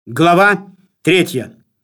Глава 3.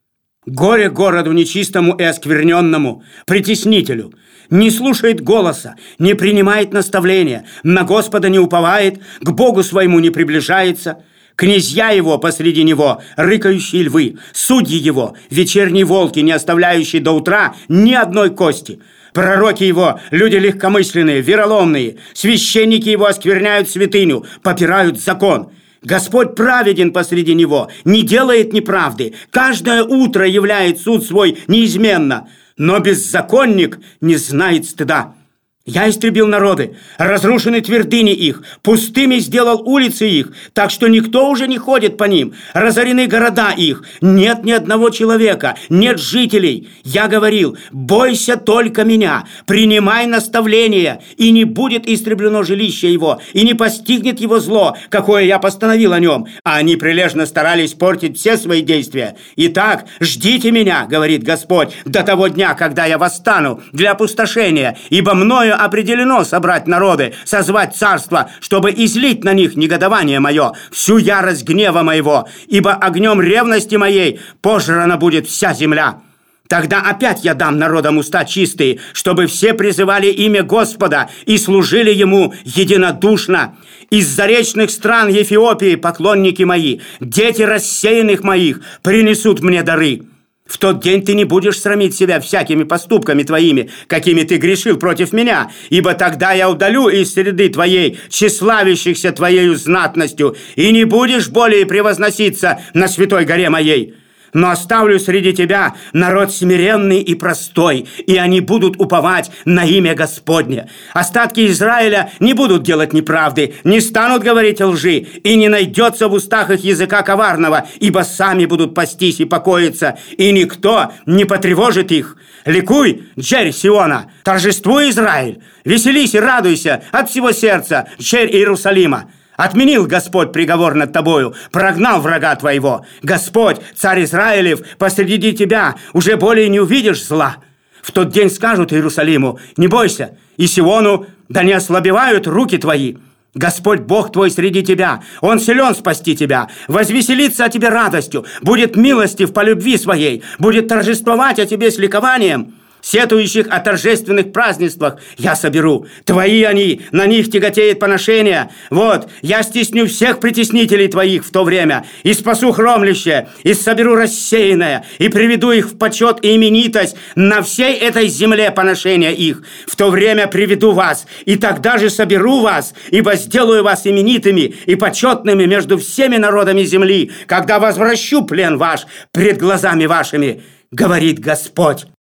Горе городу нечистому и оскверненному, притеснителю. Не слушает голоса, не принимает наставления, на Господа не уповает, к Богу своему не приближается. Князья его посреди него, рыкающие львы, судьи его, вечерние волки, не оставляющие до утра ни одной кости. Пророки его, люди легкомысленные, вероломные, священники его оскверняют святыню, попирают закон. Господь праведен посреди него, не делает неправды, каждое утро являет суд свой неизменно, но беззаконник не знает стыда. Я истребил народы, разрушены твердыни их, пустыми сделал улицы их, так что никто уже не ходит по ним, разорены города их, нет ни одного человека, нет жителей. Я говорил: бойся только меня, принимай наставления, и не будет истреблено жилище его, и не постигнет его зло, какое я постановил о нем. А они прилежно старались портить все свои действия. Итак, ждите меня, говорит Господь, до того дня, когда я восстану для опустошения, ибо мною определено собрать народы, созвать царство, чтобы излить на них негодование мое, всю ярость гнева моего, ибо огнем ревности моей пожрана будет вся земля. Тогда опять я дам народам уста чистые, чтобы все призывали имя Господа и служили Ему единодушно. Из заречных стран Ефиопии поклонники мои, дети рассеянных моих принесут мне дары. В тот день ты не будешь срамить себя всякими поступками твоими, какими ты грешил против меня, ибо тогда я удалю из среды твоей тщеславящихся твоею знатностью, и не будешь более превозноситься на святой горе моей. Но оставлю среди тебя народ смиренный и простой, и они будут уповать на имя Господне. Остатки Израиля не будут делать неправды, не станут говорить лжи, и не найдется в устах их языка коварного, ибо сами будут пастись и покоиться, и никто не потревожит их. Ликуй, черь Сиона, торжествуй, Израиль, веселись и радуйся от всего сердца, черь Иерусалима. Отменил Господь приговор над тобою, прогнал врага твоего. Господь, царь Израилев, посреди тебя уже более не увидишь зла. В тот день скажут Иерусалиму: не бойся, и Сиону: да не ослабевают руки твои. Господь Бог твой среди тебя, Он силен спасти тебя, возвеселится о тебе радостью, будет милостив по любви своей, будет торжествовать о тебе с ликованием. Сетующих о торжественных празднествах я соберу. Твои они, на них тяготеет поношение. Вот, я стесню всех притеснителей твоих в то время, и спасу хромлище, и соберу рассеянное, и приведу их в почет и именитость на всей этой земле поношения их. В то время приведу вас, и тогда же соберу вас, ибо сделаю вас именитыми и почетными между всеми народами земли, когда возвращу плен ваш пред глазами вашими, говорит Господь.